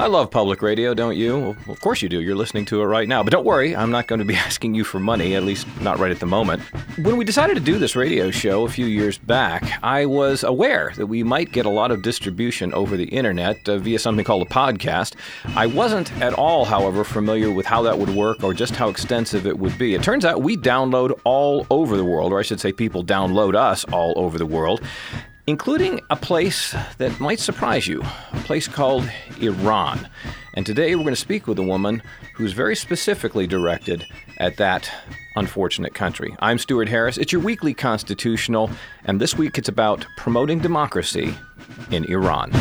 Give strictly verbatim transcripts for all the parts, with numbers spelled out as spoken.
I love public radio, don't you? Well, of course you do. You're listening to it right now. But don't worry, I'm not going to be asking you for money, at least not right at the moment. When we decided to do this radio show a few years back, I was aware that we might get a lot of distribution over the internet uh, via something called a podcast. I wasn't at all, however, familiar with how that would work or just how extensive it would be. It turns out we download all over the world, or I should say people download us all over the world, including a place that might surprise you, a place called Iran. And today we're going to speak with a woman who's very specifically directed at that unfortunate country. I'm Stuart Harris. It's your weekly Constitutional, and this week it's about promoting democracy in Iran.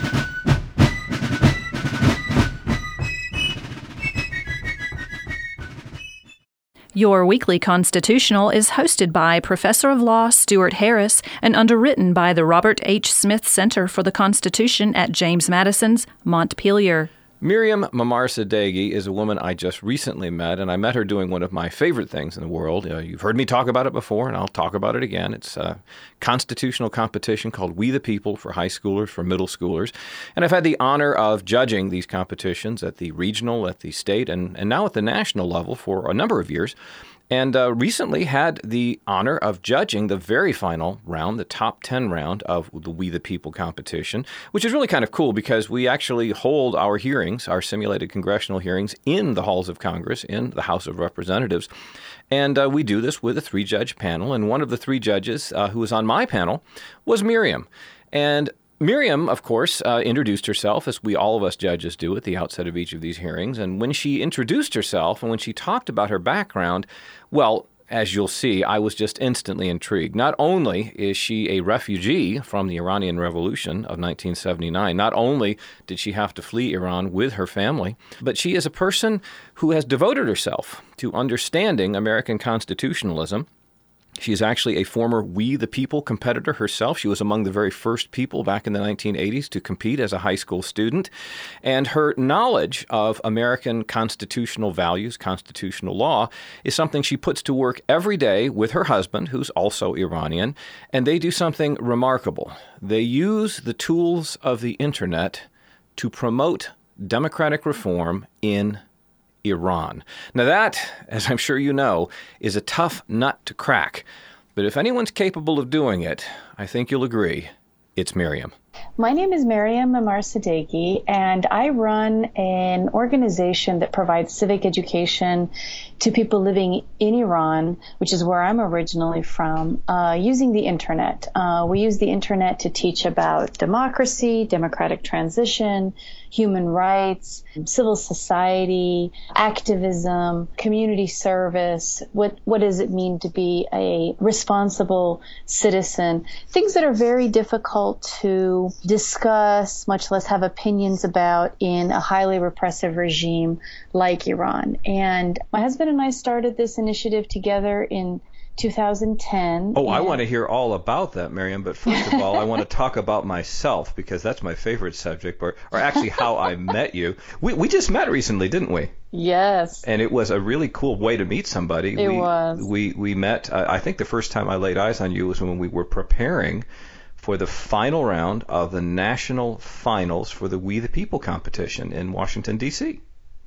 Your Weekly Constitutional is hosted by Professor of Law Stuart Harris and underwritten by the Robert H. Smith Center for the Constitution at James Madison's Montpelier. Miriam Mamar-Sadeghi is a woman I just recently met, and I met her doing one of my favorite things in the world. Uh, you've heard me talk about it before, and I'll talk about it again. It's a constitutional competition called We the People for high schoolers, for middle schoolers. And I've had the honor of judging these competitions at the regional, at the state, and, and now at the national level for a number of years. And uh, recently had the honor of judging the very final round, the top ten round of the We the People competition, which is really kind of cool because we actually hold our hearings, our simulated congressional hearings, in the halls of Congress, in the House of Representatives. And uh, we do this with a three-judge panel. And one of the three judges uh, who was on my panel was Miriam. And Miriam, of course, uh, introduced herself, as we all of us judges do at the outset of each of these hearings. And when she introduced herself and when she talked about her background, well, as you'll see, I was just instantly intrigued. Not only is she a refugee from the Iranian Revolution of nineteen seventy-nine, not only did she have to flee Iran with her family, but she is a person who has devoted herself to understanding American constitutionalism. She is actually a former We the People competitor herself. She was among the very first people back in the nineteen eighties to compete as a high school student. And her knowledge of American constitutional values, constitutional law, is something she puts to work every day with her husband, who's also Iranian. And they do something remarkable. They use the tools of the internet to promote democratic reform in Iran. Now that, as I'm sure you know, is a tough nut to crack. But if anyone's capable of doing it, I think you'll agree, it's Miriam. My name is Miriam Mamar-Sadeghi, and I run an organization that provides civic education to people living in Iran, which is where I'm originally from, uh, using the internet. Uh, we use the internet to teach about democracy, democratic transition, human rights, civil society, activism, community service. What, what does it mean to be a responsible citizen? Things that are very difficult to discuss, much less have opinions about in a highly repressive regime like Iran. And my husband and I started this initiative together in two thousand ten. Oh, I want to hear all about that, Miriam. But first of all, I want to talk about myself because that's my favorite subject, or, or actually how I met you. We we just met recently, didn't we? Yes. And it was a really cool way to meet somebody. It we, was. We, we met, uh, I think the first time I laid eyes on you was when we were preparing for the final round of the national finals for the We the People competition in Washington, D C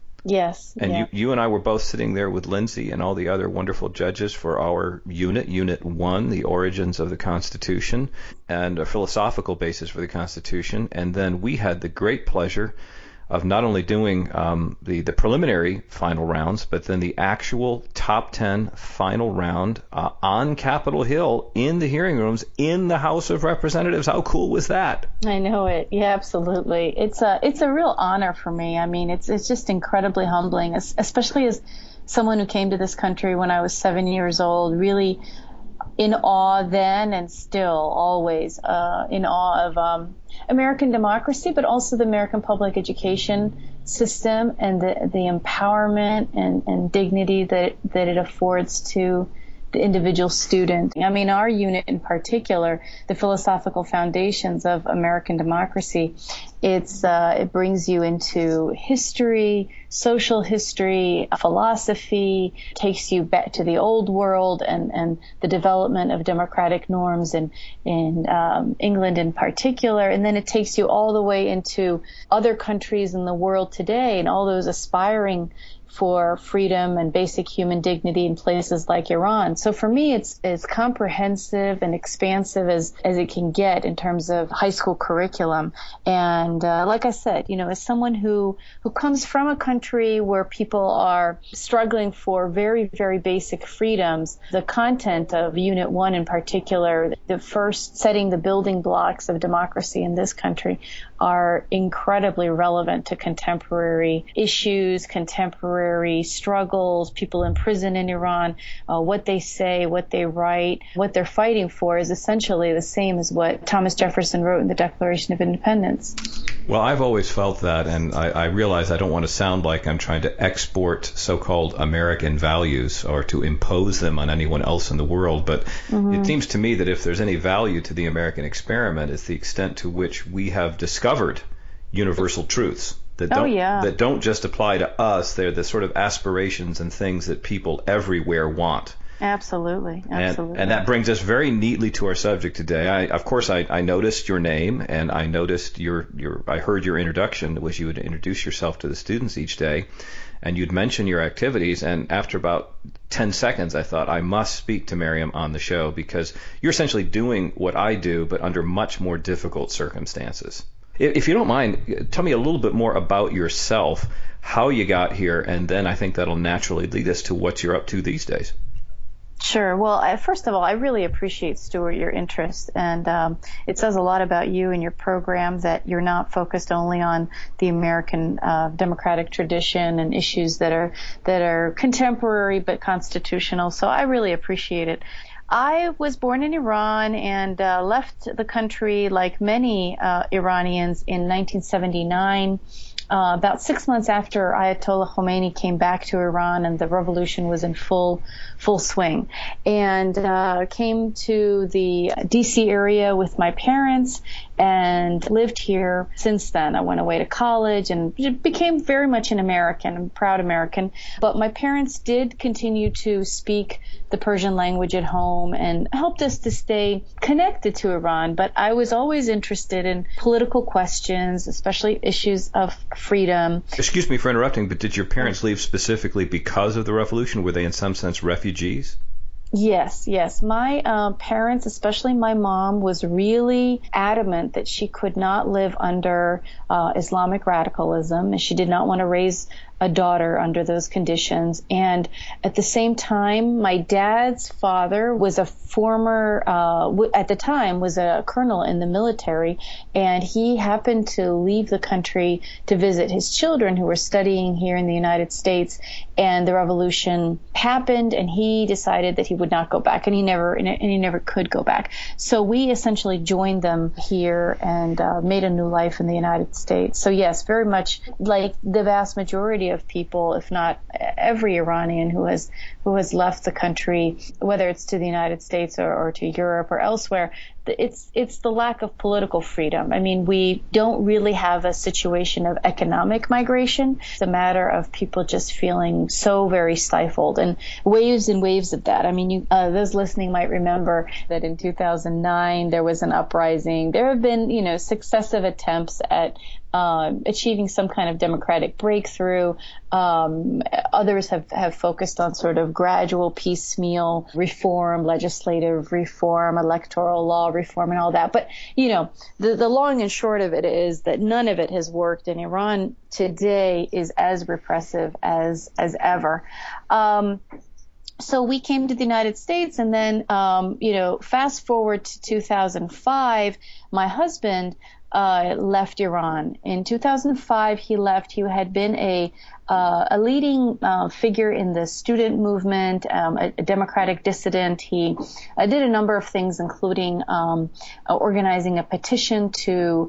Yes. And yeah. you, you and I were both sitting there with Lindsay and all the other wonderful judges for our unit, Unit one, the origins of the Constitution, and a philosophical basis for the Constitution. And then we had the great pleasure of not only doing um, the, the preliminary final rounds, but then the actual top ten final round uh, on Capitol Hill in the hearing rooms in the House of Representatives. How cool was that? I know it. Yeah, absolutely. It's a it's a real honor for me. I mean, it's it's just incredibly humbling, especially as someone who came to this country when I was seven years old, really in awe then and still always uh, in awe of um, American democracy, but also the American public education system and the, the empowerment and, and dignity that, that it affords to the individual student. I mean, our unit in particular, the philosophical foundations of American democracy, It's uh, it brings you into history, social history, philosophy, takes you back to the old world and, and the development of democratic norms in, in um, England in particular. And then it takes you all the way into other countries in the world today and all those aspiring for freedom and basic human dignity in places like Iran. So for me, it's as comprehensive and expansive as, as it can get in terms of high school curriculum. And uh, like I said, you know, as someone who, who comes from a country where people are struggling for very, very basic freedoms, the content of Unit one in particular, the first setting the building blocks of democracy in this country, are incredibly relevant to contemporary issues, contemporary struggles, people in prison in Iran. Uh, what they say, what they write, what they're fighting for is essentially the same as what Thomas Jefferson wrote in the Declaration of Independence. Well, I've always felt that, and I, I realize I don't want to sound like I'm trying to export so-called American values or to impose them on anyone else in the world, but mm-hmm. it seems to me that if there's any value to the American experiment, it's the extent to which we have discovered universal truths that don't, oh, yeah. that don't just apply to us. They're the sort of aspirations and things that people everywhere want. Absolutely, absolutely. And, and that brings us very neatly to our subject today. I, of course, I, I noticed your name, and I noticed your, your, I heard your introduction, was you would introduce yourself to the students each day, and you'd mention your activities, and after about ten seconds, I thought, I must speak to Miriam on the show, because you're essentially doing what I do, but under much more difficult circumstances. If you don't mind, tell me a little bit more about yourself, how you got here, and then I think that'll naturally lead us to what you're up to these days. Sure. Well, I, first of all, I really appreciate, Stuart, your interest. And um, it says a lot about you and your program that you're not focused only on the American uh, democratic tradition and issues that are that are contemporary but constitutional. So I really appreciate it. I was born in Iran and uh, left the country like many uh, Iranians in nineteen seventy-nine. Uh, about six months after Ayatollah Khomeini came back to Iran and the revolution was in full full swing, and uh, came to the D C area with my parents and lived here since then. I went away to college and became very much an American, a proud American. But my parents did continue to speak the Persian language at home and helped us to stay connected to Iran. But I was always interested in political questions, especially issues of freedom. Excuse me for interrupting, but did your parents leave specifically because of the revolution? Were they in some sense refugees? Yes, yes. My uh, parents, especially my mom, was really adamant that she could not live under uh, Islamic radicalism, and she did not want to raise a daughter under those conditions. And at the same time, my dad's father was a former, uh, w- at the time, was a colonel in the military, and he happened to leave the country to visit his children who were studying here in the United States. And the revolution happened, and he decided that he would not go back, and he never, and he never could go back. So we essentially joined them here and uh, made a new life in the United States. So yes, very much like the vast majority of people, if not every Iranian who has who has left the country, whether it's to the United States or, or to Europe or elsewhere, it's it's the lack of political freedom. I mean, we don't really have a situation of economic migration. It's a matter of people just feeling so very stifled, and waves and waves of that. I mean, you, uh, those listening might remember that in two thousand nine there was an uprising. There have been, you know, successive attempts at Uh, achieving some kind of democratic breakthrough. Um, others have, have focused on sort of gradual piecemeal reform, legislative reform, electoral law reform, and all that. But, you know, the, the long and short of it is that none of it has worked, and Iran today is as repressive as, as ever. Um, So we came to the United States, and then, um, you know, fast forward to two thousand five, my husband uh, left Iran. In two thousand five, he left. He had been a uh, a leading uh, figure in the student movement, um, a, a democratic dissident. He uh, did a number of things, including um, uh, organizing a petition to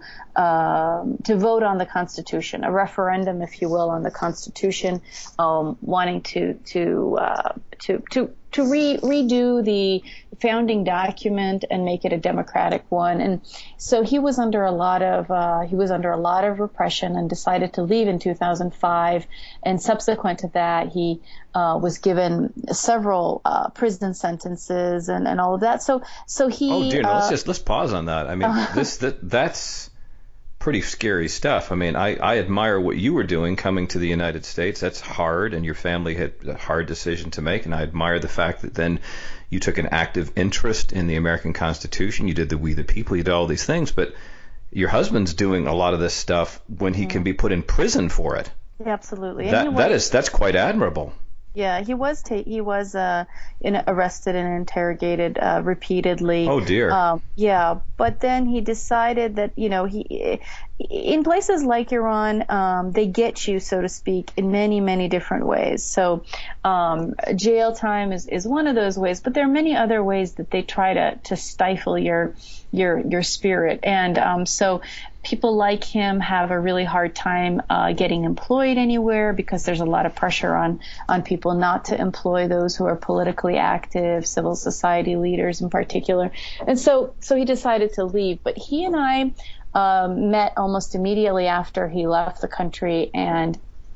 uh, to vote on the Constitution, a referendum, if you will, on the Constitution, um, wanting to to uh, to to to re, redo the founding document and make it a democratic one. And so he was under a lot of uh, he was under a lot of repression and decided to leave in two thousand five. And subsequent to that, he uh, was given several uh, prison sentences and, and all of that. So so he. Oh dear, no, uh, let's just let's pause on that. I mean, uh, this that that's pretty scary stuff. I mean, I, I admire what you were doing coming to the United States. That's hard, and your family had a hard decision to make. And I admire the fact that then you took an active interest in the American Constitution. You did the We the People. You did all these things. But your husband's doing a lot of this stuff when he can be put in prison for it. Yeah, absolutely. That was, that is that's quite admirable. Yeah, he was ta- he was uh, in, arrested and interrogated uh, repeatedly. Oh dear. Um, yeah, but then he decided that you know he in places like Iran, um, they get you, so to speak, in many many different ways. So um, jail time is, is one of those ways, but there are many other ways that they try to to stifle your your your spirit, and um, so. People like him have a really hard time uh, getting employed anywhere because there's a lot of pressure on, on people not to employ those who are politically active, civil society leaders in particular. And so, so he decided to leave. But he and I um, met almost immediately after he left the country, and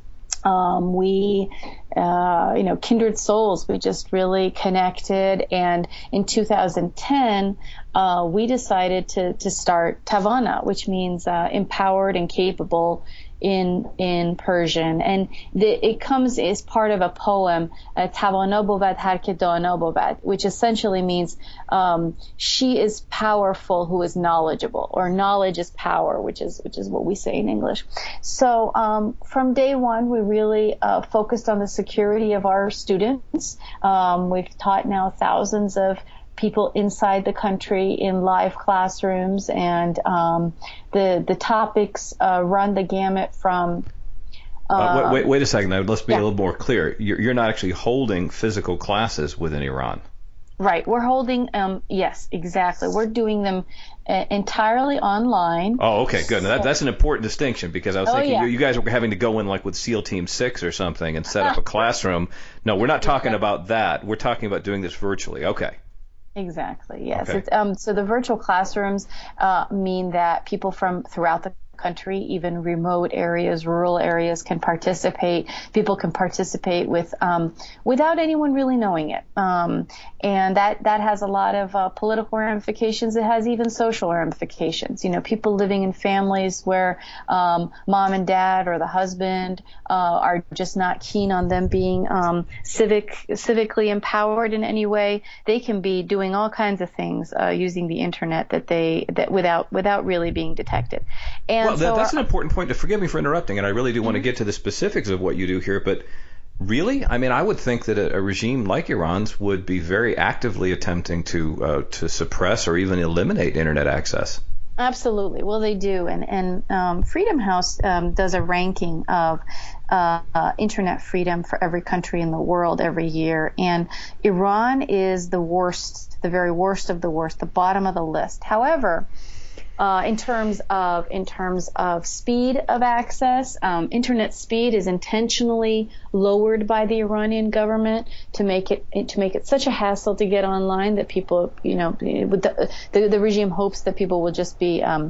Um, we, uh, you know, kindred souls. We just really connected. And in two thousand ten, uh, we decided to, to start Tavana, which means uh, empowered and capable in in Persian. And the, it comes as part of a poem, Tavana Bovad Har Ke Dana Bovad, which essentially means um, she is powerful who is knowledgeable, or knowledge is power, which is which is what we say in English. So um, from day one, we really uh, focused on the security of our students. Um, we've taught now thousands of people inside the country in live classrooms, and um, the the topics uh, run the gamut from. Uh, uh, wait, wait, wait a second. Now, let's be yeah. a little more clear. You're, you're not actually holding physical classes within Iran. Right. We're holding. Um, yes, exactly. We're doing them uh, entirely online. Oh, okay, good. Now that, that's an important distinction, because I was Oh, thinking yeah. you, you guys were having to go in like with SEAL Team Six or something and set up a classroom. No, we're not talking about that. We're talking about doing this virtually. Okay. Exactly. Yes. Okay. It's, um, so the virtual classrooms uh, mean that people from throughout the country, even remote areas, rural areas, can participate. People can participate with um, without anyone really knowing it, um, and that that has a lot of uh, political ramifications. It has even social ramifications. You know, people living in families where um, mom and dad or the husband uh, are just not keen on them being um, civic civically empowered in any way. They can be doing all kinds of things uh, using the internet that they that without without really being detected. And Well, that, so that's our, an important point. To forgive me for interrupting, and I really do want to get to the specifics of what you do here. But really, I mean, I would think that a, a regime like Iran's would be very actively attempting to uh, to suppress or even eliminate internet access. Absolutely. Well, they do. And, and um, Freedom House um, does a ranking of uh, uh, internet freedom for every country in the world every year. And Iran is the worst, the very worst of the worst, the bottom of the list. However, Uh, in terms of in terms of speed of access, um, internet speed is intentionally lowered by the Iranian government to make it to make it such a hassle to get online that people, you know, with the, the, the regime hopes that people will just be, um,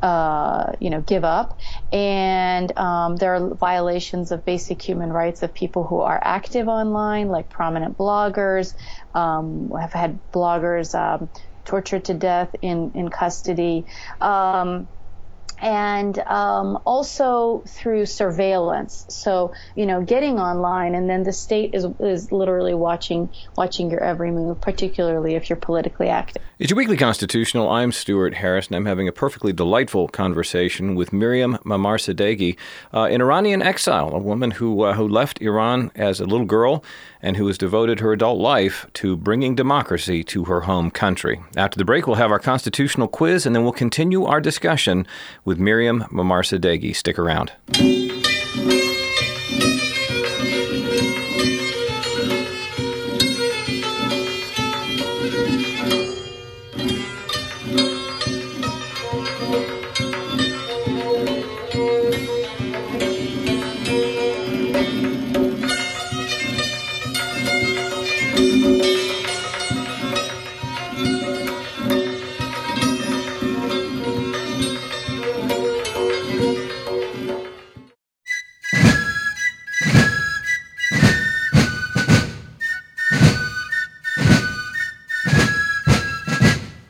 uh, you know, give up. And um, there are violations of basic human rights of people who are active online, like prominent bloggers. Um, have had bloggers. Um, tortured to death in, in custody, um, and um, also through surveillance. So, you know, getting online, and then the state is is literally watching watching your every move, particularly if you're politically active. It's your Weekly Constitutional. I'm Stuart Harris, and I'm having a perfectly delightful conversation with Miriam Mamarsadeghi, uh, an Iranian exile, a woman who uh, who left Iran as a little girl and who has devoted her adult life to bringing democracy to her home country. After the break, we'll have our constitutional quiz, and then we'll continue our discussion with Miriam Mamarsadeghi. Stick around.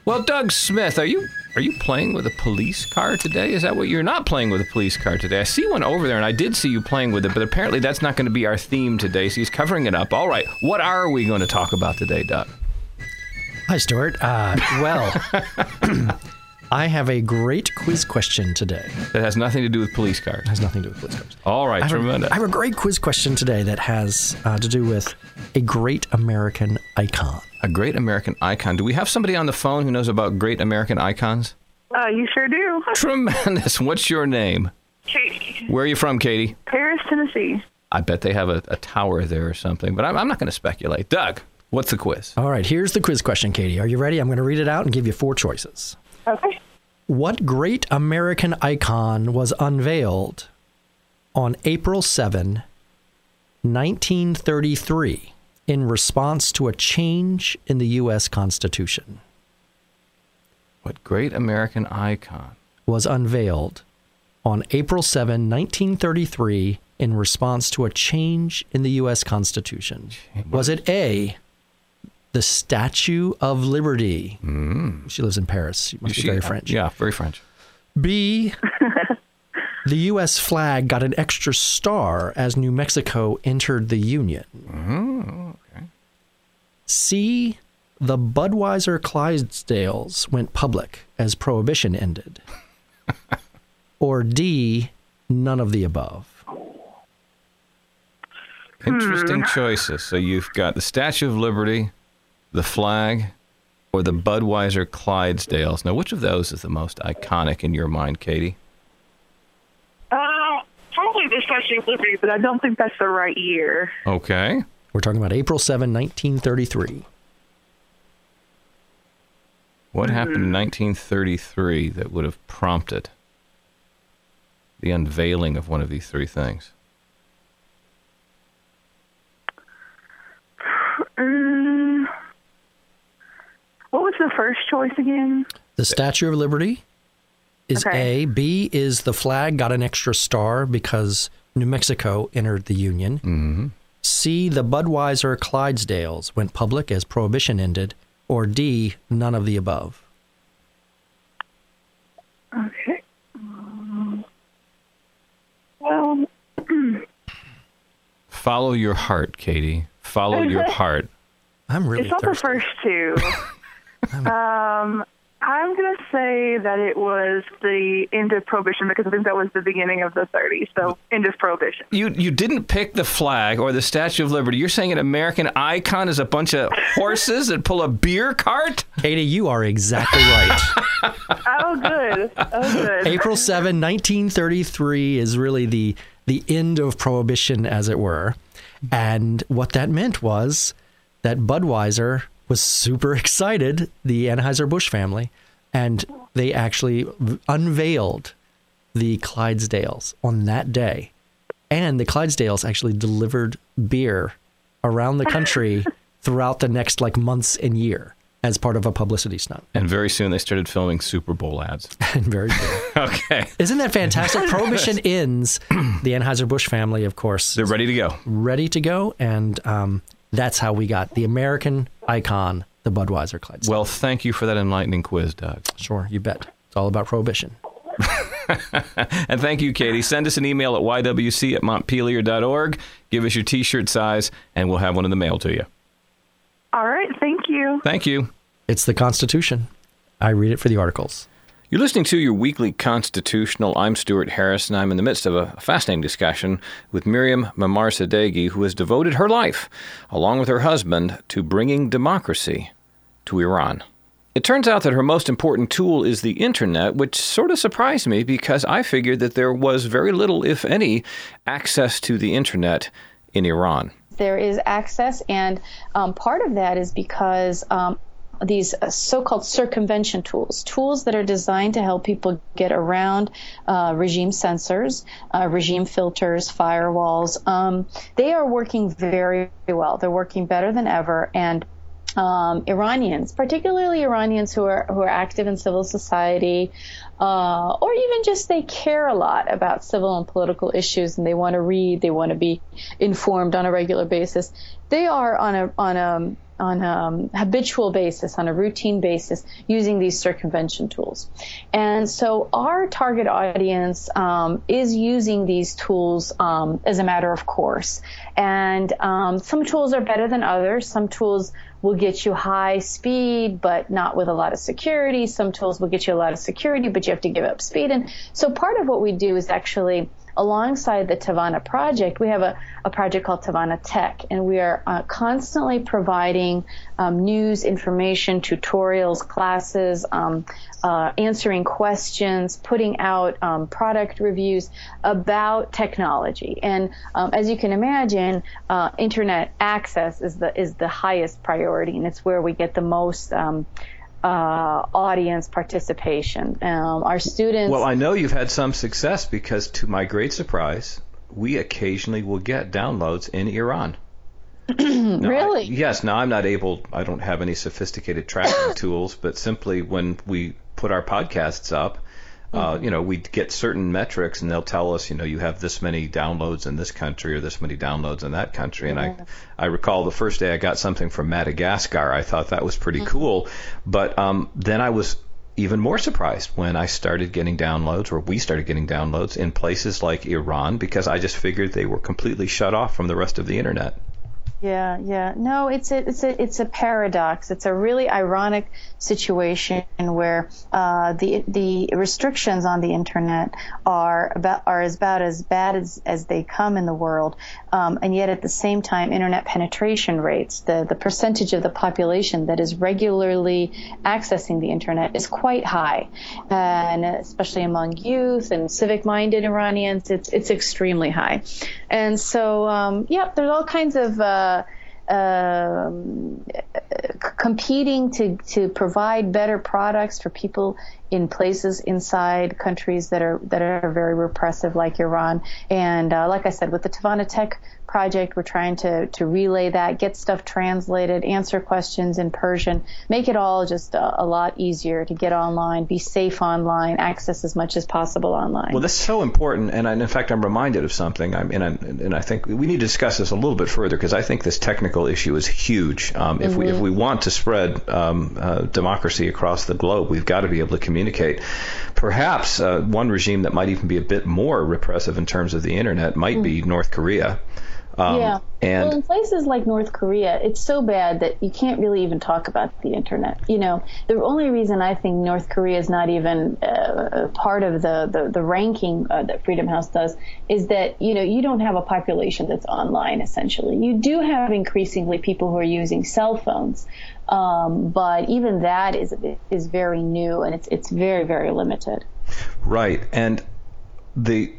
Well, Doug Smith, are you are you playing with a police car today? Is that what you're not playing with a police car today? I see one over there, and I did see you playing with it, but apparently that's not going to be our theme today, so he's covering it up. All right, what are we going to talk about today, Doug? Hi, Stuart. Uh, well, I have a great quiz question today. That has nothing to do with police cars. It has nothing to do with police cars. All right, I have, tremendous. a, I have a great quiz question today that has uh, to do with a great American icon. A great American icon. Do we have somebody on the phone who knows about great American icons? Uh, you sure do. Tremendous. What's your name? Katie. Where are you from, Katie? Paris, Tennessee. I bet they have a, a tower there or something, but I'm, I'm not going to speculate. Doug, what's the quiz? All right, here's the quiz question, Katie. Are you ready? I'm going to read it out and give you four choices. Okay. What great American icon was unveiled on April seventh, nineteen thirty-three in response to a change in the U S Constitution? What great American icon was unveiled on April seventh, nineteen thirty-three in response to a change in the U S Constitution? Was it A, the Statue of Liberty? Mm. She lives in Paris. She must She- be very French. Yeah, very French. B, the U S flag got an extra star as New Mexico entered the Union. Oh, okay. C, the Budweiser Clydesdales went public as Prohibition ended. Or D, none of the above. Interesting choices. So you've got the Statue of Liberty, the flag, or the Budweiser Clydesdales. Now, which of those is the most iconic in your mind, Katie? Uh, probably the Statue of Liberty, but I don't think that's the right year. Okay. We're talking about April seventh, nineteen thirty-three. What happened in nineteen thirty-three that would have prompted the unveiling of one of these three things? Um, what was the first choice again? The Statue of Liberty is Okay. A. B is the flag got an extra star because New Mexico entered the Union. Mm-hmm. C, the Budweiser Clydesdales went public as Prohibition ended. Or D, none of the above. Okay. Um, well, Follow your heart, Katie. Follow your heart. I'm really it's not thirsty. the first two. um, I'm going to say that it was the end of Prohibition because I think that was the beginning of the thirties. So, end of Prohibition. You you didn't pick the flag or the Statue of Liberty. You're saying an American icon is a bunch of horses that pull a beer cart? Katie, you are exactly right. Oh, good. Oh, good. April seventh, nineteen thirty-three is really the the end of Prohibition, as it were. And what that meant was that Budweiser was super excited, the Anheuser-Busch family, and they actually unveiled the Clydesdales on that day. And the Clydesdales actually delivered beer around the country throughout the next like months and year as part of a publicity stunt. And very soon they started filming Super Bowl ads. And very good. Okay. Isn't that fantastic? Prohibition ends. The Anheuser-Busch family, of course, They're ready to go. ready to go. And um, that's how we got the American icon, the Budweiser Clydesdale. Well, thank you for that enlightening quiz, Doug. Sure, you bet. It's all about Prohibition. And thank you, Katie. Send us an email at y w c at montpelier dot org. Give us your T-shirt size, and we'll have one in the mail to you. All right. Thank you. Thank you. It's the Constitution. I read it for the articles. You're listening to your weekly Constitutional. I'm Stuart Harris, and I'm in the midst of a fascinating discussion with Miriam Mamar-Sadeghi, who has devoted her life, along with her husband, to bringing democracy to Iran. It turns out that her most important tool is the internet, which sort of surprised me because I figured that there was very little, if any, access to the internet in Iran. There is access, and um, part of that is because um, these uh, so-called circumvention tools, tools that are designed to help people get around uh, regime censors, uh, regime filters, firewalls, um, they are working very well. They're working better than ever, and Um, Iranians, particularly Iranians who are who are active in civil society, uh, or even just they care a lot about civil and political issues, and they want to read, they want to be informed on a regular basis. They are on a on a on a um, habitual basis, on a routine basis, using these circumvention tools. And so our target audience um, is using these tools um, as a matter of course. And um, some tools are better than others. Some tools will get you high speed, but not with a lot of security. Some tools will get you a lot of security, but you have to give up speed. And so part of what we do is actually, alongside the Tavana project, we have a, a project called Tavana Tech, and we are uh, constantly providing um, news, information, tutorials, classes, um, uh, answering questions, putting out um, product reviews about technology. And um, as you can imagine, uh, internet access is the is the highest priority, and it's where we get the most um, Uh, audience participation. Um, our students. Well, I know you've had some success because, to my great surprise, we occasionally will get downloads in Iran. Now, really? I, yes. Now, I'm not able, I don't have any sophisticated tracking tools, but simply when we put our podcasts up, Uh, you know, we get certain metrics, and they'll tell us, you know, you have this many downloads in this country or this many downloads in that country. And I, I recall the first day I got something from Madagascar. I thought that was pretty mm-hmm. cool. But um, then I was even more surprised when I started getting downloads, or we started getting downloads in places like Iran, because I just figured they were completely shut off from the rest of the internet. Yeah, yeah. No, it's a it's a it's a paradox. It's a really ironic situation where uh, the the restrictions on the internet are about are about as bad as, as they come in the world, um, and yet at the same time, internet penetration rates, the the percentage of the population that is regularly accessing the internet, is quite high, and especially among youth and civic-minded Iranians, it's it's extremely high, and so um, yeah, there's all kinds of uh, Um, competing to, to provide better products for people in places inside countries that are that are very repressive, like Iran. And uh, like I said, with the Tavana Tech project, we're trying to, to relay that, get stuff translated, answer questions in Persian, make it all just a, a lot easier to get online, be safe online, access as much as possible online. Well, that's so important. And I, in fact, I'm reminded of something. I mean, and, and I think we need to discuss this a little bit further, because I think this technical issue is huge. Um, if mm-hmm. we if we want to spread um, uh, democracy across the globe, we've got to be able to communicate. Perhaps uh, one regime that might even be a bit more repressive in terms of the internet might mm-hmm. be North Korea. Um, yeah. And well, in places like North Korea, it's so bad that you can't really even talk about the internet. You know, the only reason I think North Korea is not even uh, part of the, the, the ranking uh, that Freedom House does is that, you know, you don't have a population that's online, essentially. You do have increasingly people who are using cell phones, um, but even that is is very new, and it's it's very, very limited. Right. And the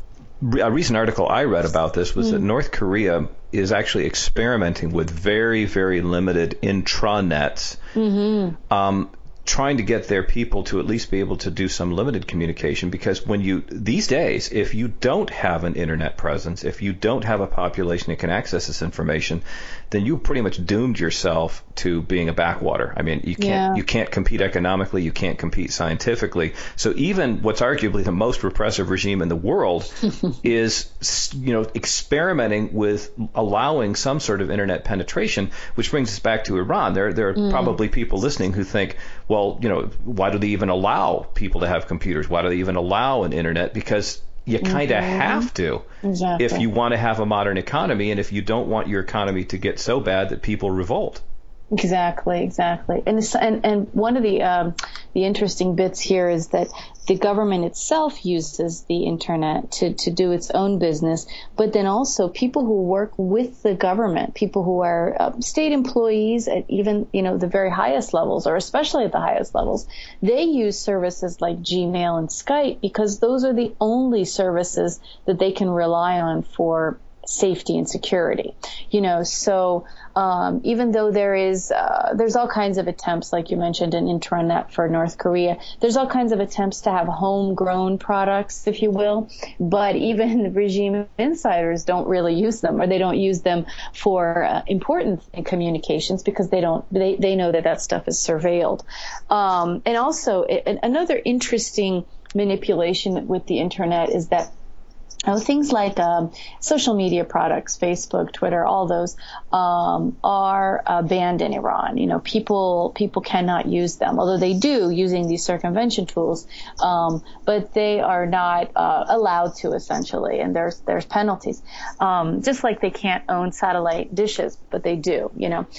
a recent article I read about this was mm. that North Korea is actually experimenting with very, very limited intranets, mm-hmm. um, trying to get their people to at least be able to do some limited communication. Because when you, these days, if you don't have an internet presence, if you don't have a population that can access this information, then you pretty much doomed yourself to being a backwater. I mean, you can't yeah. you can't compete economically, you can't compete scientifically. So even what's arguably the most repressive regime in the world is, you know, experimenting with allowing some sort of internet penetration, which brings us back to Iran. There there are mm. probably people listening who think, well, you know, why do they even allow people to have computers? Why do they even allow an internet? Because you kind of mm-hmm. have to exactly. if you want to have a modern economy, and if you don't want your economy to get so bad that people revolt. Exactly, exactly. And and, and one of the um, the interesting bits here is that the government itself uses the internet to, to do its own business, but then also people who work with the government, people who are uh, state employees at even, you know, the very highest levels, or especially at the highest levels, they use services like Gmail and Skype because those are the only services that they can rely on for safety and security, you know. So um, even though there is, uh, there's all kinds of attempts, like you mentioned, an intranet for North Korea. There's all kinds of attempts to have homegrown products, if you will. But even the regime insiders don't really use them, or they don't use them for uh, important communications because they don't, they, they know that that stuff is surveilled. Um, and also it, another interesting manipulation with the internet is that Oh, things like um, social media products, Facebook, Twitter, all those um, are uh, banned in Iran. You know, people people cannot use them, although they do using these circumvention tools, um, but they are not uh, allowed to, essentially, and there's there's penalties. Um, just like they can't own satellite dishes, but they do. You know,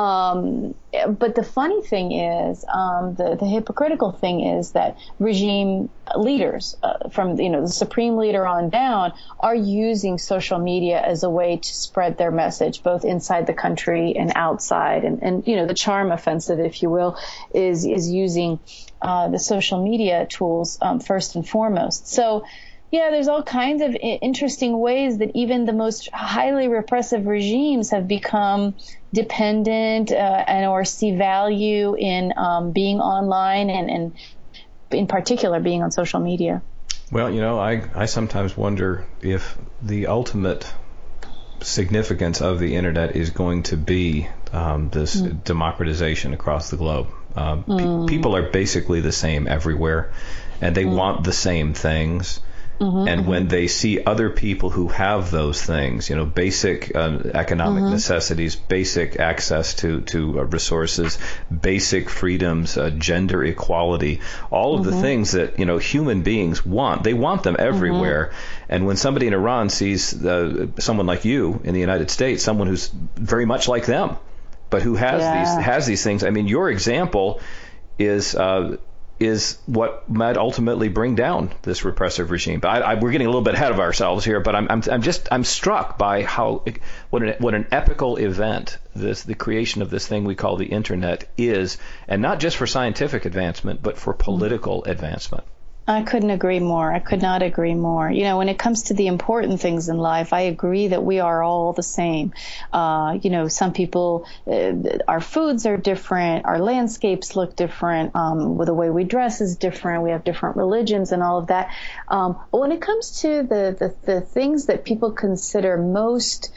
um, but the funny thing is, um, the the hypocritical thing is that regime leaders, uh, from you know the supreme leader on down, are using social media as a way to spread their message, both inside the country and outside. And, and you know, the charm offensive, if you will, is is using uh, the social media tools um, first and foremost. So, yeah, there's all kinds of I- interesting ways that even the most highly repressive regimes have become dependent uh, and or see value in um, being online and, and in particular being on social media. Well, you know, I, I sometimes wonder if the ultimate significance of the internet is going to be um, this mm. democratization across the globe. Um, mm. pe- people are basically the same everywhere, and they mm. want the same things. Mm-hmm, and mm-hmm. when they see other people who have those things, you know, basic uh, economic mm-hmm. necessities, basic access to, to uh, resources, basic freedoms, uh, gender equality, all of mm-hmm. the things that, you know, human beings want, they want them everywhere. Mm-hmm. And when somebody in Iran sees uh, someone like you in the United States, someone who's very much like them, but who has yeah. these has these things, I mean, your example is... Uh, is what might ultimately bring down this repressive regime. But I, I, we're getting a little bit ahead of ourselves here. But I'm, I'm, I'm just, I'm struck by how, what an, what an epical event this, the creation of this thing we call the internet is, and not just for scientific advancement, but for political advancement. I couldn't agree more. I could not agree more. You know, when it comes to the important things in life, I agree that we are all the same. Uh, you know, some people, uh, our foods are different, our landscapes look different, um, the way we dress is different, we have different religions and all of that. Um, but when it comes to the, the, the things that people consider most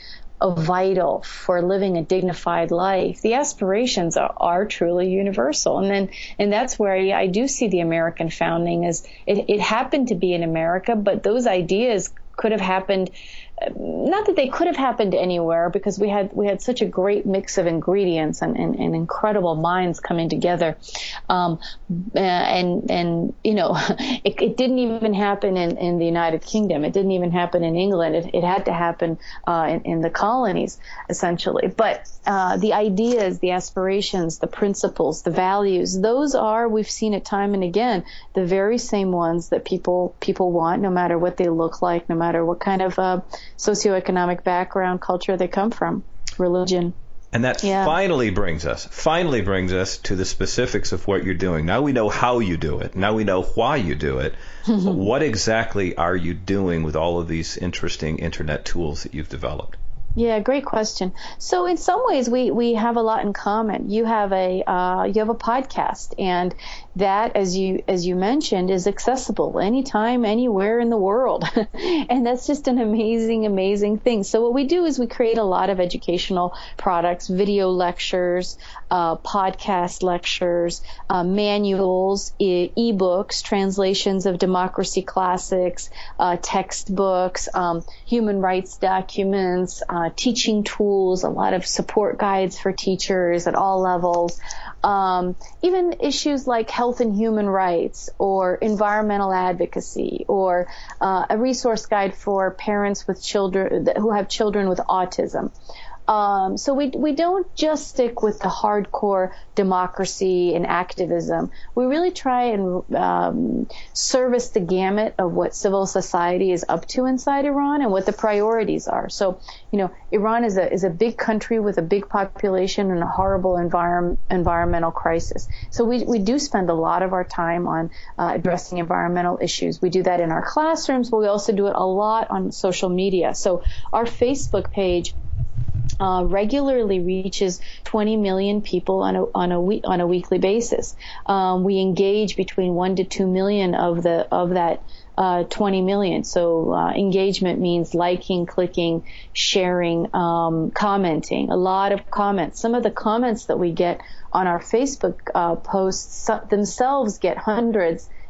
vital for living a dignified life, the aspirations are, are truly universal. And then, and that's where I, I do see the American founding as it, it happened to be in America, but those ideas could have happened, not that they could have happened anywhere, because we had we had such a great mix of ingredients and, and, and incredible minds coming together. Um, and, and you know, it, it didn't even happen in, in the United Kingdom. It didn't even happen in England. It, it had to happen uh, in, in the colonies, essentially. But uh, the ideas, the aspirations, the principles, the values, those are, we've seen it time and again, the very same ones that people people want, no matter what they look like, no matter what kind of uh, socioeconomic background, culture they come from, religion. And that yeah. finally brings us, finally brings us to the specifics of what you're doing. Now we know how you do it. Now we know why you do it. What exactly are you doing with all of these interesting internet tools that you've developed? Yeah, great question. So in some ways, we, we have a lot in common. You have a uh, you have a podcast, and that, as you as you mentioned, is accessible anytime, anywhere in the world, and that's just an amazing, amazing thing. So what we do is we create a lot of educational products, video lectures, uh, podcast lectures, uh, manuals, e- ebooks, translations of democracy classics, uh, textbooks, um, human rights documents. Uh, Uh, teaching tools, a lot of support guides for teachers at all levels, um, even issues like health and human rights or environmental advocacy, or uh, a resource guide for parents with children who have children with autism. Um, so we we don't just stick with the hardcore democracy and activism. We really try and um, service the gamut of what civil society is up to inside Iran and what the priorities are. So, you know, Iran is a is a big country with a big population and a horrible environment environmental crisis. So we we do spend a lot of our time on uh, addressing environmental issues. We do that in our classrooms, but we also do it a lot on social media. So our Facebook page Uh, regularly reaches twenty million people on a on a week on a weekly basis. Um, we engage between one to two million of the of that uh, twenty million. So uh, engagement means liking, clicking, sharing, um, commenting. A lot of comments. Some of the comments that we get on our Facebook uh, posts themselves get hundreds,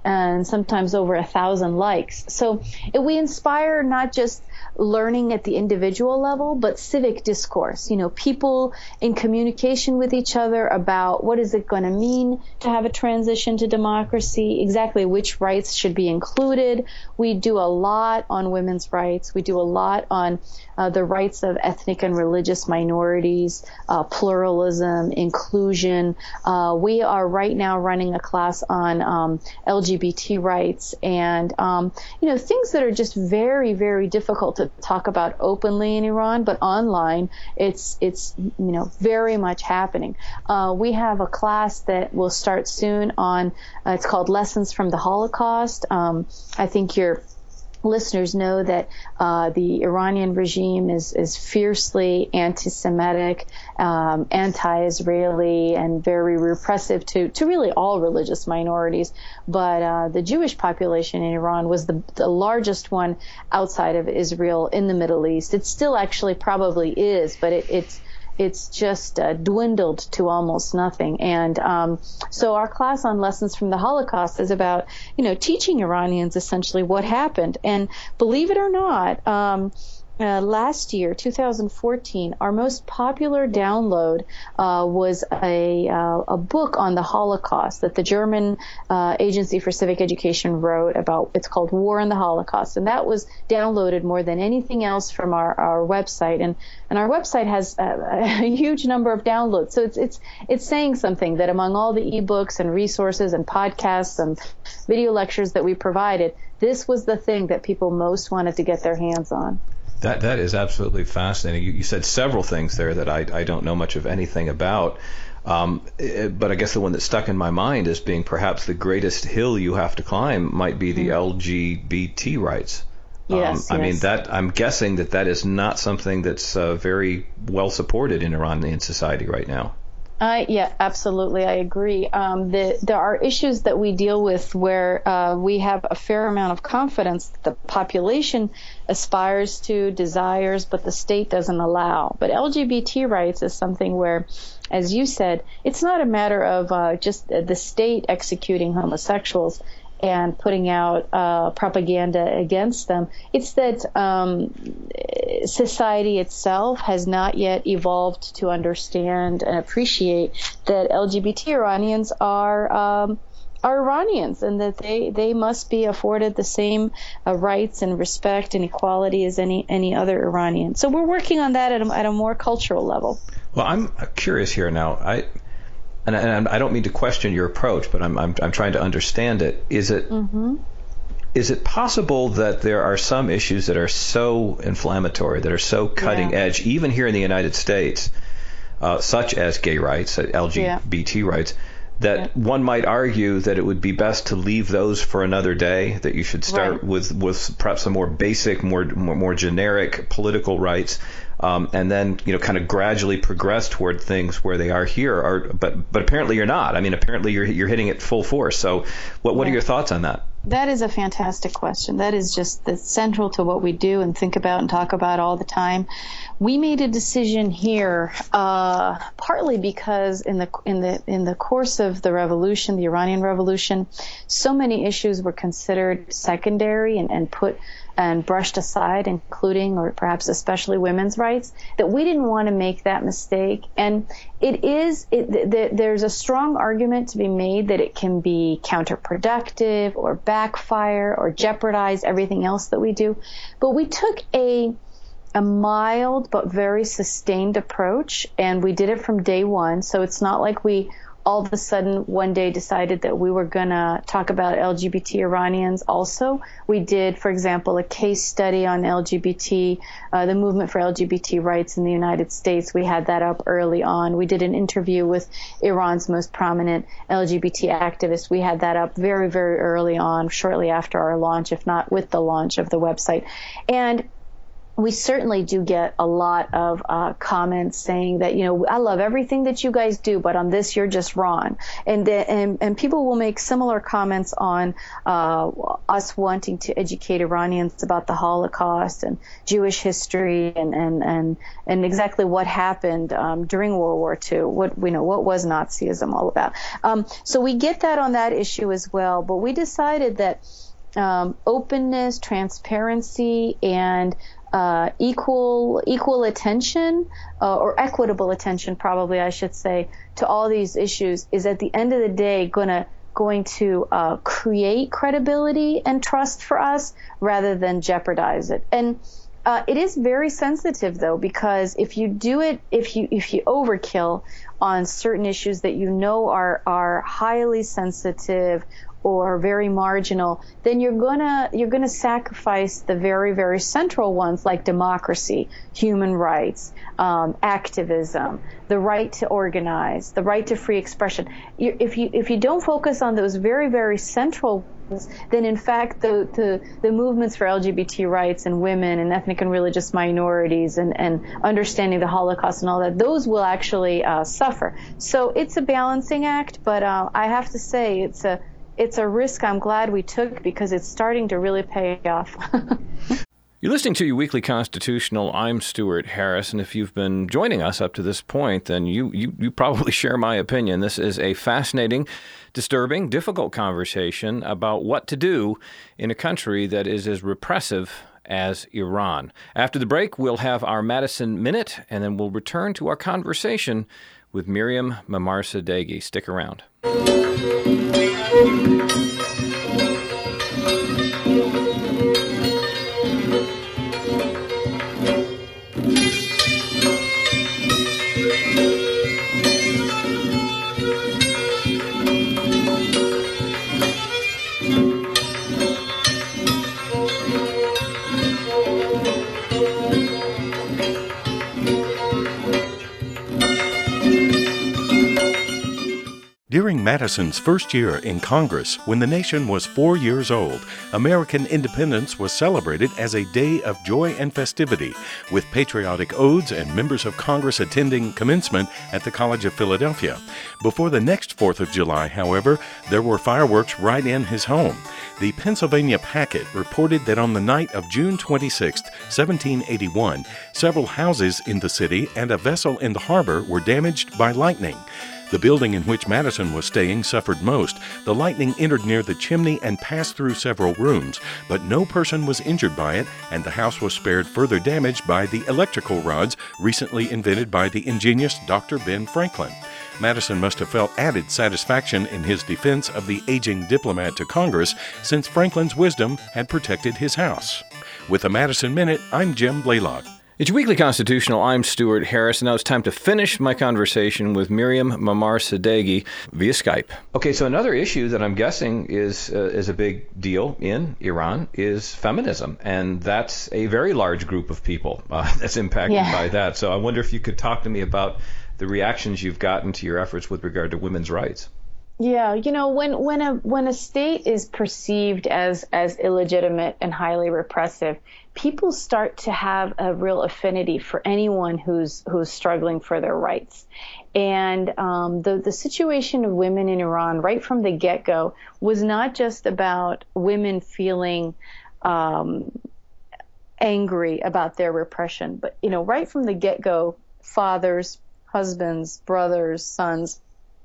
and sometimes over a thousand likes. So if we inspire not just learning at the individual level, but civic discourse, you know, people in communication with each other about what is it going to mean to have a transition to democracy, exactly which rights should be included. We do a lot on women's rights. We do a lot on uh, the rights of ethnic and religious minorities, uh, pluralism, inclusion. Uh, we are right now running a class on um, L G B T rights and, um, you know, things that are just very, very difficult to talk about openly in Iran, but online it's it's you know very much happening. Uh, we have a class that will start soon on uh, it's called Lessons from the Holocaust. Um, I think your listeners know that uh, the Iranian regime is is fiercely anti-Semitic, um, anti-Israeli, and very repressive to to really all religious minorities. But uh, the Jewish population in Iran was the, the largest one outside of Israel in the Middle East. It still actually probably is, but it, it's it's just uh, dwindled to almost nothing. And um, so our class on Lessons from the Holocaust is about, you know, teaching Iranians essentially what happened. And believe it or not, um, Uh, last year, two thousand fourteen, our most popular download uh, was a, uh, a book on the Holocaust that the German uh, Agency for Civic Education wrote about. It's called War and the Holocaust, and that was downloaded more than anything else from our, our website. And, and our website has a, a huge number of downloads, so it's it's it's saying something that among all the ebooks and resources and podcasts and video lectures that we provided, this was the thing that people most wanted to get their hands on. That that is absolutely fascinating. You, you said several things there that I, I don't know much of anything about, um, it, but I guess the one that stuck in my mind as being perhaps the greatest hill you have to climb might be the L G B T rights. Yes, um, I yes. mean that I'm guessing that that is not something that's uh, very well supported in Iranian society right now. Uh, yeah, absolutely. I agree. Um, the, there are issues that we deal with where uh, we have a fair amount of confidence that the population aspires to, desires, but the state doesn't allow. But L G B T rights is something where, as you said, it's not a matter of uh, just the state executing homosexuals and putting out uh, propaganda against them. It's that um, society itself has not yet evolved to understand and appreciate that L G B T Iranians are um, are Iranians, and that they, they must be afforded the same uh, rights and respect and equality as any any other Iranian. So we're working on that at a, at a more cultural level. Well, I'm curious here now. I And, and I don't mean to question your approach, but I'm I'm, I'm trying to understand it. Is it Mm-hmm. is it possible that there are some issues that are so inflammatory, that are so cutting Yeah. edge, even here in the United States, uh, such as gay rights, uh, L G B T Yeah. rights, that Yeah. one might argue that it would be best to leave those for another day, that you should start Right. with, with perhaps some more basic, more, more, more generic political rights, um, and then, you know, kind of gradually progress toward things where they are here. Or, but but apparently you're not. I mean, apparently you're you're hitting it full force. So what what are Yeah. your thoughts on that? That is a fantastic question. That is just the central to what we do and think about and talk about all the time. We made a decision here, uh, partly because in the in the in the course of the revolution, the Iranian Revolution, so many issues were considered secondary and, and put and brushed aside, including or perhaps especially women's rights, that we didn't want to make that mistake. And it is, it, th- there's a strong argument to be made that it can be counterproductive or backfire or jeopardize everything else that we do. But we took a a mild but very sustained approach, and we did it from day one. So it's not like we all of a sudden one day decided that we were going to talk about L G B T Iranians also. We did, for example, a case study on L G B T, uh, the movement for L G B T rights in the United States. We had that up early on. We did an interview with Iran's most prominent L G B T activists. We had that up very, very early on, shortly after our launch, if not with the launch of the website. And we certainly do get a lot of uh, comments saying that, you know, I love everything that you guys do, but on this you're just wrong. And and and people will make similar comments on uh, us wanting to educate Iranians about the Holocaust and Jewish history and and and, and exactly what happened um, during World War Two. What we know, what was Nazism all about? Um, so we get that on that issue as well. But we decided that um, openness, transparency, and Uh, equal equal attention uh, or equitable attention, probably I should say, to all these issues is at the end of the day gonna going to uh, create credibility and trust for us rather than jeopardize it. And uh, it is very sensitive though, because if you do it, if you if you overkill on certain issues that you know are are highly sensitive or very marginal, then you're gonna you're gonna sacrifice the very very central ones like democracy, human rights, um, activism, the right to organize, the right to free expression. You, if you if you don't focus on those very very central ones, then in fact the the, the movements for L G B T rights and women and ethnic and religious minorities and and understanding the Holocaust and all that, those will actually uh, suffer. So it's a balancing act, but uh, I have to say it's a It's a risk I'm glad we took because it's starting to really pay off. You're listening to your weekly Constitutional. I'm Stuart Harris, and if you've been joining us up to this point, then you, you, you probably share my opinion. This is a fascinating, disturbing, difficult conversation about what to do in a country that is as repressive as Iran. After the break, we'll have our Madison Minute, and then we'll return to our conversation with Miriam Mamarsadeghi. Stick around. During Madison's first year in Congress, when the nation was four years old, American independence was celebrated as a day of joy and festivity, with patriotic odes and members of Congress attending commencement at the College of Philadelphia. Before the next fourth of July, however, there were fireworks right in his home. The Pennsylvania Packet reported that on the night of June twenty-sixth, seventeen eighty-one, several houses in the city and a vessel in the harbor were damaged by lightning. The building in which Madison was staying suffered most. The lightning entered near the chimney and passed through several rooms, but no person was injured by it, and the house was spared further damage by the electrical rods recently invented by the ingenious Doctor Ben Franklin. Madison must have felt added satisfaction in his defense of the aging diplomat to Congress, since Franklin's wisdom had protected his house. With the Madison Minute, I'm Jim Blaylock. It's your weekly Constitutional. I'm Stuart Harris, and now it's time to finish my conversation with Miriam Mamarsadeghi via Skype. Okay, so another issue that I'm guessing is uh, is a big deal in Iran is feminism, and that's a very large group of people uh, that's impacted yeah. by that. So I wonder if you could talk to me about the reactions you've gotten to your efforts with regard to women's rights. Yeah, you know, when when a when a state is perceived as as illegitimate and highly repressive, people start to have a real affinity for anyone who's who's struggling for their rights. And um, the the situation of women in Iran right from the get-go was not just about women feeling um, angry about their repression, but, you know, right from the get-go, fathers, husbands, brothers, sons,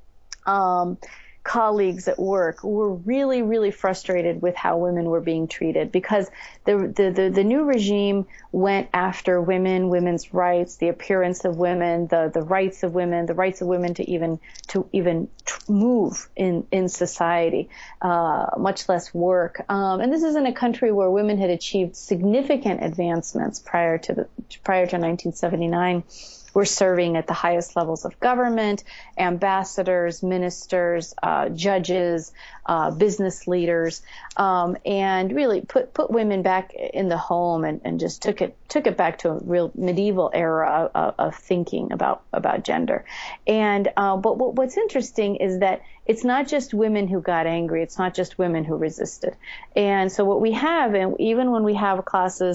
Um, colleagues at work were really, really frustrated with how women were being treated, because the, the, the, the new regime went after women, women's rights, the appearance of women, the, the rights of women, the rights of women to even to even move in, in society, uh, much less work. Um, and this is in a country where women had achieved significant advancements prior to the prior to nineteen seventy-nine. We're serving at the highest levels of government, ambassadors, ministers, uh, judges, uh, business leaders, um, and really put, put women back in the home and, and just took it took it back to a real medieval era of, of thinking about about gender. And uh, but what, what's interesting is that it's not just women who got angry. It's not just women who resisted. And so what we have, and even when we have classes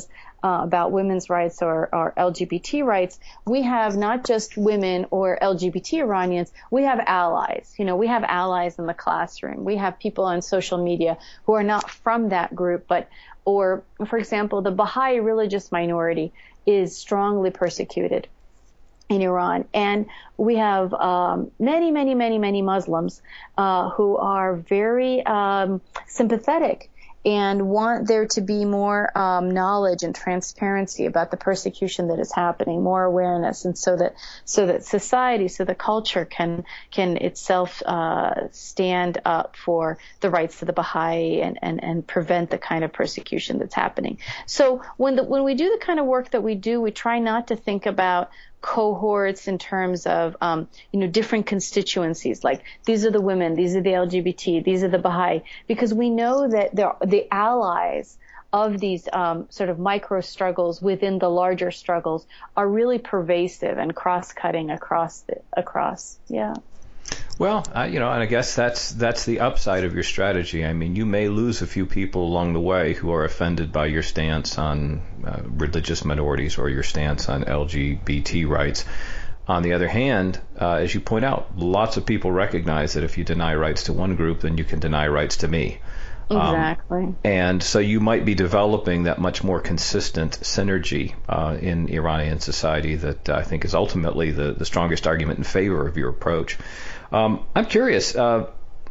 uh, about women's rights or, or L G B T rights, we have not just women or L G B T Iranians, we have allies. You know, we have allies in the classroom. We have people on social media who are not from that group, but, or for example, the Baha'i religious minority is strongly persecuted in Iran. And we have um, many, many, many, many Muslims uh, who are very um, sympathetic and want there to be more um, knowledge and transparency about the persecution that is happening, more awareness, and so that so that society, so the culture can can itself uh, stand up for the rights of the Baha'i and, and, and prevent the kind of persecution that's happening. So when the, when we do the kind of work that we do, we try not to think about cohorts in terms of, um, you know, different constituencies, like these are the women, these are the L G B T, these are the Baha'i, because we know that they're the allies of these um, sort of micro struggles within the larger struggles are really pervasive and cross-cutting across, the, across, yeah. Well, uh, you know, and I guess that's that's the upside of your strategy. I mean, you may lose a few people along the way who are offended by your stance on uh, religious minorities or your stance on L G B T rights. On the other hand, uh, as you point out, lots of people recognize that if you deny rights to one group, then you can deny rights to me. Exactly. Um, and so you might be developing that much more consistent synergy uh, in Iranian society that I think is ultimately the, the strongest argument in favor of your approach. Um, I'm curious. Uh,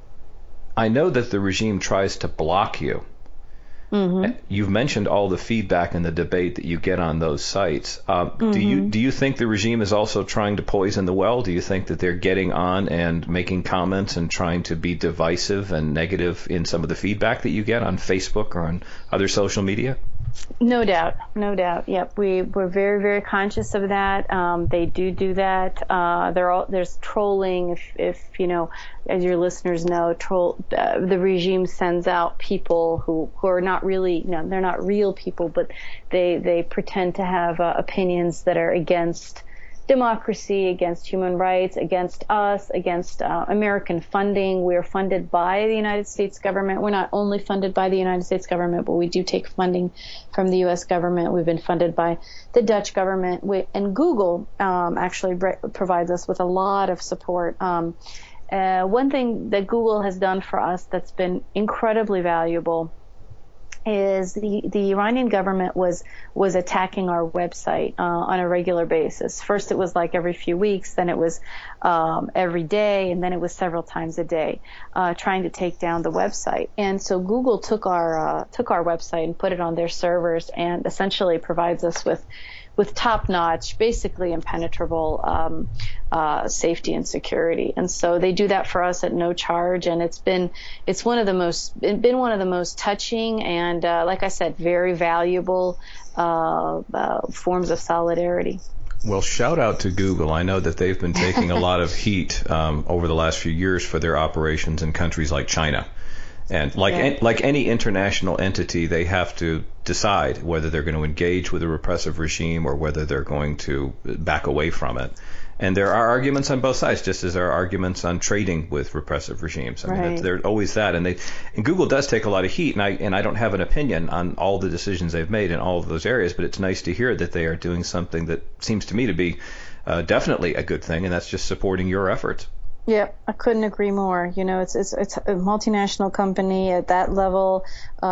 I know that the regime tries to block you. Mm-hmm. You've mentioned all the feedback and the debate that you get on those sites. Uh, mm-hmm. Do you do you think the regime is also trying to poison the well? Do you think that they're getting on and making comments and trying to be divisive and negative in some of the feedback that you get on Facebook or on other social media? No doubt, no doubt. Yep, we we're very very conscious of that. Um, they do do that. Uh, there all there's trolling. If if you know, as your listeners know, troll uh, the regime sends out people who who are not really, you know, they're not real people, but they they pretend to have uh, opinions that are against democracy, against human rights, against us, against uh, American funding. We're funded by the United States government. We're not only funded by the United States government, but we do take funding from the U S government. We've been funded by the Dutch government. We, and Google um, actually bre- provides us with a lot of support. Um, uh, one thing that Google has done for us that's been incredibly valuable is the, the Iranian government was was attacking our website uh, on a regular basis. First it was like every few weeks, then it was um, every day, and then it was several times a day, uh, trying to take down the website. And so Google took our uh, took our website and put it on their servers, and essentially provides us with with top-notch, basically impenetrable um, uh, safety and security. And so they do that for us at no charge, and it's been it's one of the most been one of the most touching and, uh, like I said, very valuable uh, uh, forms of solidarity. Well, shout out to Google. I know that they've been taking a lot of heat um, over the last few years for their operations in countries like China. And like yeah. like any international entity, they have to decide whether they're going to engage with a repressive regime or whether they're going to back away from it. And there are arguments on both sides, just as there are arguments on trading with repressive regimes. I right. mean, there's always that. And they and Google does take a lot of heat, and I and I don't have an opinion on all the decisions they've made in all of those areas, but it's nice to hear that they are doing something that seems to me to be uh, definitely a good thing, and that's just supporting your efforts. Yeah, I couldn't agree more. You know, it's it's it's a multinational company at that level.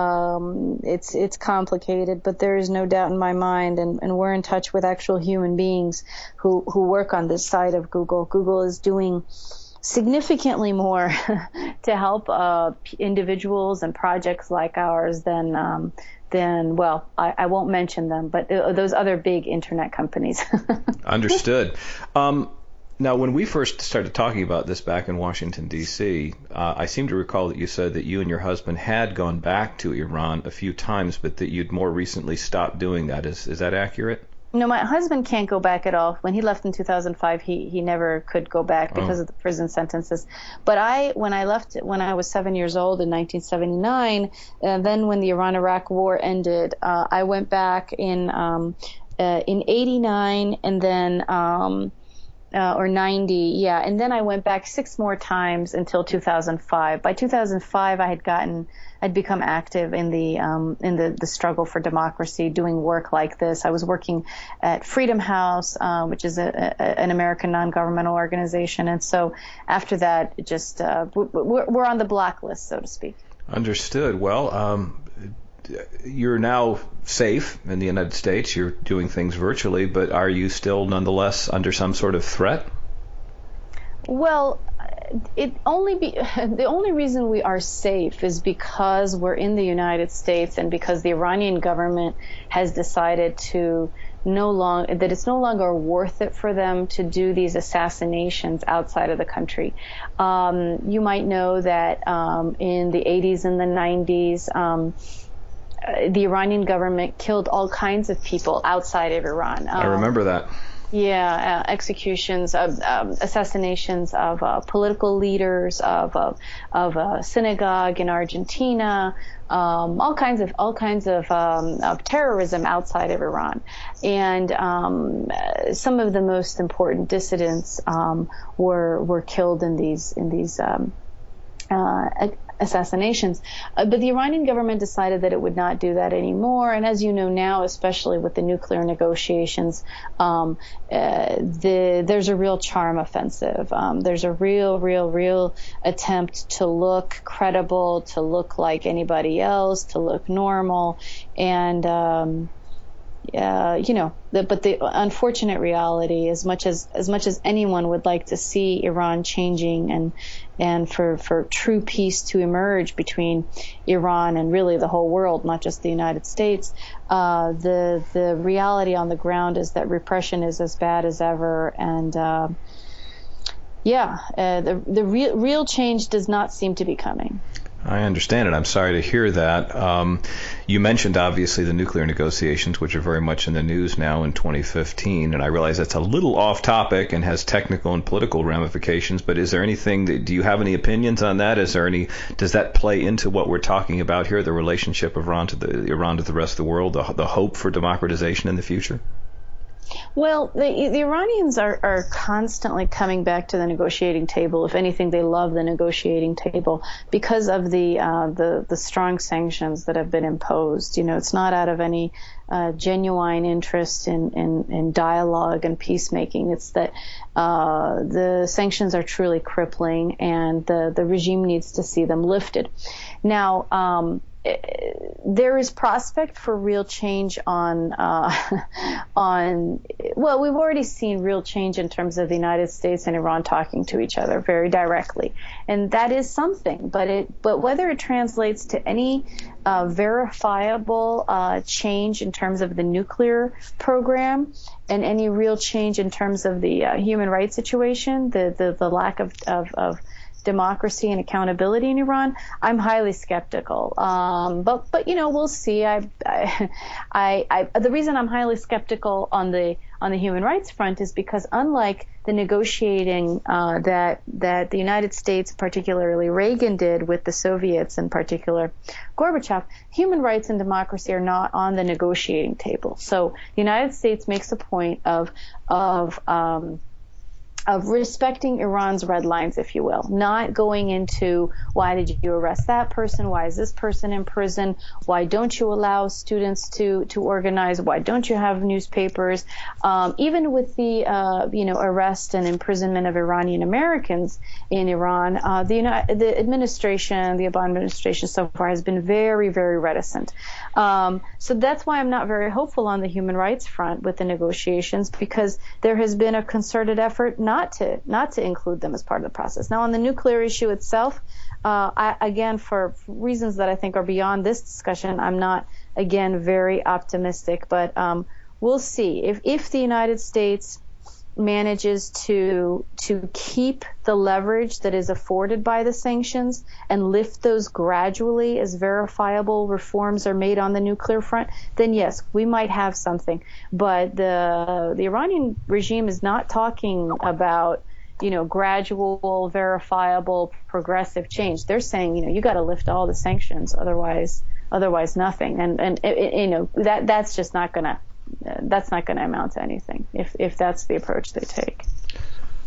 Um, it's it's complicated, but there is no doubt in my mind, and, and we're in touch with actual human beings who, who work on this side of Google. Google is doing significantly more to help uh, individuals and projects like ours than um, than well, I, I won't mention them, but those other big internet companies. Understood. Um, Now, when we first started talking about this back in Washington, D C, uh, I seem to recall that you said that you and your husband had gone back to Iran a few times, but that you'd more recently stopped doing that. Is is that accurate? No, my husband can't go back at all. When he left in two thousand five, he, he never could go back because oh. of the prison sentences. But I, when I left, when I was seven years old in nineteen seventy-nine, and then when the Iran-Iraq War ended, uh, I went back in um, uh, in eighty-nine, and then um, uh, or ninety, yeah. And then I went back six more times until two thousand five. By two thousand five, I had gotten, I'd become active in the um, in the, the struggle for democracy, doing work like this. I was working at Freedom House, uh, which is a, a, an American non-governmental organization. And so after that, it just uh, we're, we're on the blacklist, so to speak. Understood. Well, um, you're now safe in the United States. You're doing things virtually, but are you still nonetheless under some sort of threat? Well, it only be the only reason we are safe is because we're in the United States and because the Iranian government has decided to no long that it's no longer worth it for them to do these assassinations outside of the country. Um, you might know that um, in the eighties and the nineties, um, the Iranian government killed all kinds of people outside of Iran. Um, I remember that. Yeah, uh, executions, of, um, assassinations of uh, political leaders, of of, of a synagogue in Argentina, um, all kinds of all kinds of, um, of terrorism outside of Iran, and um, some of the most important dissidents um, were were killed in these in these. Um, uh, assassinations. Uh, but the Iranian government decided that it would not do that anymore. And as you know now, especially with the nuclear negotiations, um, uh, the, there's a real charm offensive. Um, there's a real, real, real attempt to look credible, to look like anybody else, to look normal. And, um, Uh, you know, the, but the unfortunate reality, as much as as much as anyone would like to see Iran changing and and for, for true peace to emerge between Iran and really the whole world, not just the United States, uh, the the reality on the ground is that repression is as bad as ever, and uh, yeah, uh, the the real real change does not seem to be coming. I understand it. I'm sorry to hear that. Um, you mentioned, obviously, the nuclear negotiations, which are very much in the news now in twenty fifteen, and I realize that's a little off topic and has technical and political ramifications, but is there anything, that, do you have any opinions on that? Is there any, does that play into what we're talking about here, the relationship of Iran to the, Iran to the rest of the world, the, the hope for democratization in the future? Well, the, the Iranians are, are constantly coming back to the negotiating table. If anything, they love the negotiating table because of the uh, the, the strong sanctions that have been imposed. You know, it's not out of any uh, genuine interest in, in, in dialogue and peacemaking. It's that uh, the sanctions are truly crippling, and the, the regime needs to see them lifted. Now, um, there is prospect for real change on, uh, on, well, we've already seen real change in terms of the United States and Iran talking to each other very directly. And that is something, but it, but whether it translates to any, uh, verifiable, uh, change in terms of the nuclear program and any real change in terms of the, uh, human rights situation, the, the, the lack of, of, of, democracy and accountability in Iran, I'm highly skeptical. Um, but, but, you know, we'll see. I, I, I, I, the reason I'm highly skeptical on the, on the human rights front is because unlike the negotiating, uh, that, that the United States, particularly Reagan, did with the Soviets, in particular Gorbachev, human rights and democracy are not on the negotiating table. So the United States makes a point of, of, um, of respecting Iran's red lines, if you will, not going into why did you arrest that person? Why is this person in prison? Why don't you allow students to, to organize? Why don't you have newspapers? Um, even with the, uh, you know, arrest and imprisonment of Iranian Americans in Iran, uh, the, the administration, the Obama administration so far has been very, very reticent. Um, so that's why I'm not very hopeful on the human rights front with the negotiations, because there has been a concerted effort not not to not to include them as part of the process. Now, on the nuclear issue itself, uh, I, again, for reasons that I think are beyond this discussion, I'm not, again, very optimistic. But um, we'll see. If if the United States manages to to keep the leverage that is afforded by the sanctions and lift those gradually as verifiable reforms are made on the nuclear front, then yes, we might have something. But the the Iranian regime is not talking about, you know, gradual, verifiable, progressive change. They're saying, you know, you got to lift all the sanctions, otherwise otherwise nothing. And and it, it, you know, that that's just not going to Uh, that's not going to amount to anything if if that's the approach they take.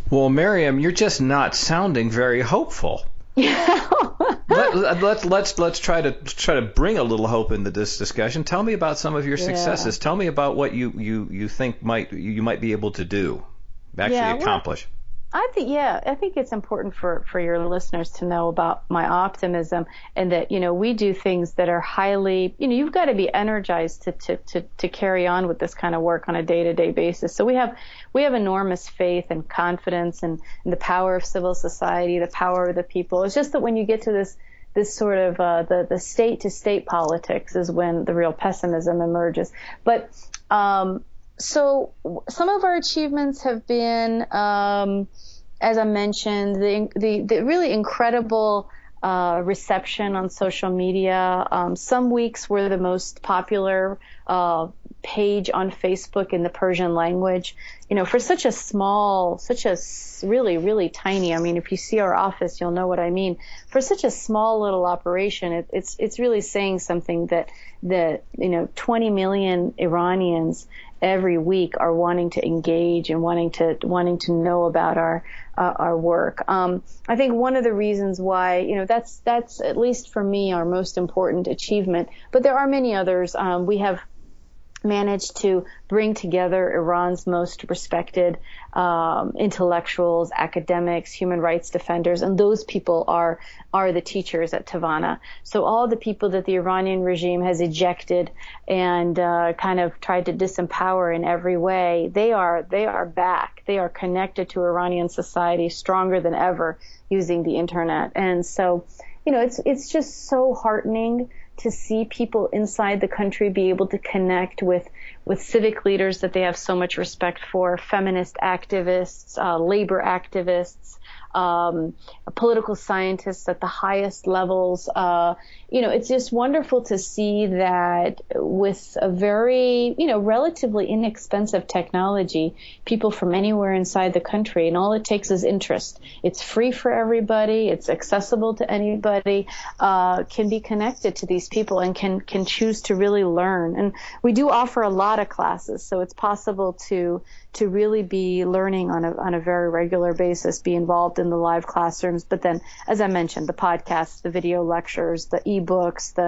Well, Miriam, you're just not sounding very hopeful. Yeah. Let, let's let's let's try to try to bring a little hope into this discussion. Tell me about some of your Yeah. successes. Tell me about what you, you, you think might you might be able to do, actually Yeah, well, accomplish. I think, yeah, I think it's important for, for your listeners to know about my optimism, and that, you know, we do things that are highly, you know, you've got to be energized to, to, to, to carry on with this kind of work on a day-to-day basis. So we have, we have enormous faith and confidence in, in the power of civil society, the power of the people. It's just that when you get to this, this sort of, uh, the, the state to state politics is when the real pessimism emerges. But, um, So some of our achievements have been, um, as I mentioned, the, the, the really incredible uh, reception on social media. Um, some weeks were the most popular uh, page on Facebook in the Persian language. You know, for such a small, such a really, really tiny, I mean, if you see our office, you'll know what I mean. For such a small little operation, it, it's it's really saying something that, that, you know, twenty million Iranians every week are wanting to engage and wanting to wanting to know about our uh, our work. Um, I think one of the reasons why, you know, that's that's at least for me our most important achievement. But there are many others. Um, we have managed to bring together Iran's most respected um, intellectuals, academics, human rights defenders, and those people are are the teachers at Tavana. So all the people that the Iranian regime has ejected and uh, kind of tried to disempower in every way, they are they are back. They are connected to Iranian society stronger than ever using the internet. And so, you know, it's it's just so heartening to see people inside the country be able to connect with, with civic leaders that they have so much respect for, feminist activists, uh, labor activists, um, political scientists at the highest levels. Uh, you know, it's just wonderful to see that with a very, you know, relatively inexpensive technology, people from anywhere inside the country, and all it takes is interest. It's free for everybody. It's accessible to anybody, uh, can be connected to these people and can, can choose to really learn. And we do offer a lot of classes, so it's possible to, to really be learning on a, on a very regular basis, be involved in the live classrooms. But then, as I mentioned, the podcasts, the video lectures, the e-books, the,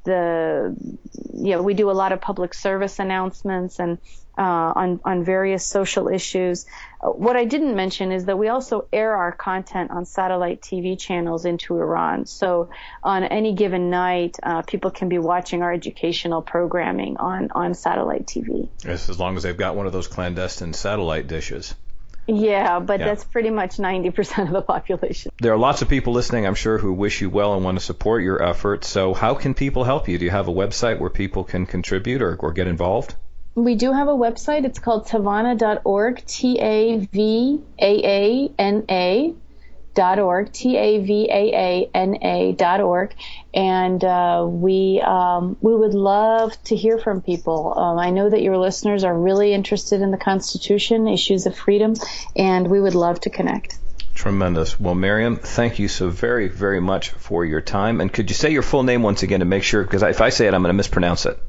the, you know, we do a lot of public service announcements and, uh, on, on various social issues. Uh, what I didn't mention is that we also air our content on satellite T V channels into Iran. So on any given night, uh, people can be watching our educational programming on, on satellite T V. Yes, as long as they've got one of those clandestine satellite dishes. Yeah, but Yeah. that's pretty much ninety percent of the population. There are lots of people listening, I'm sure, who wish you well and want to support your efforts. So how can people help you? Do you have a website where people can contribute or, or get involved? We do have a website. It's called tavana dot org, T A V A A N A dot org, T A V A A N A dot org. And uh, we um, we would love to hear from people. Um, I know that your listeners are really interested in the Constitution, issues of freedom, and we would love to connect. Tremendous. Well, Miriam, thank you so very, very much for your time. And could you say your full name once again to make sure, because if I say it, I'm going to mispronounce it.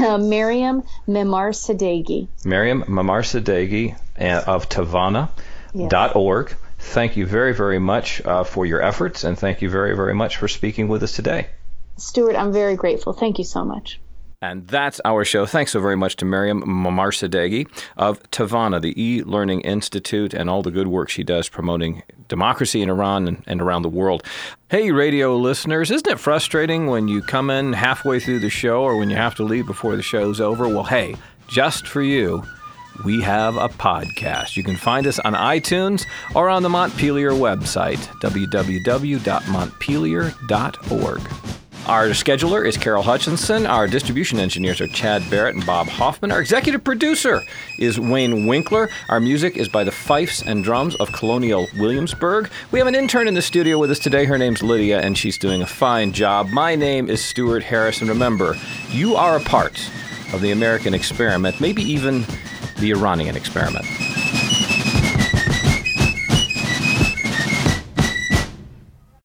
Miriam Memarsadeghi. Miriam Memarsadeghi of Tavana dot org. Yes. Thank you very, very much uh, for your efforts, and thank you very, very much for speaking with us today. Stuart, I'm very grateful. Thank you so much. And that's our show. Thanks so very much to Miriam Memarsadeghi of Tavana, the e-Learning Institute, and all the good work she does promoting democracy in Iran and, and around the world. Hey, radio listeners, isn't it frustrating when you come in halfway through the show or when you have to leave before the show's over? Well, hey, just for you, we have a podcast. You can find us on iTunes or on the Montpelier website, w w w dot montpelier dot org. Our scheduler is Carol Hutchinson. Our distribution engineers are Chad Barrett and Bob Hoffman. Our executive producer is Wayne Winkler. Our music is by the Fifes and Drums of Colonial Williamsburg. We have an intern in the studio with us today. Her name's Lydia, and she's doing a fine job. My name is Stuart Harris, and remember, you are a part of the American experiment, maybe even the Iranian experiment.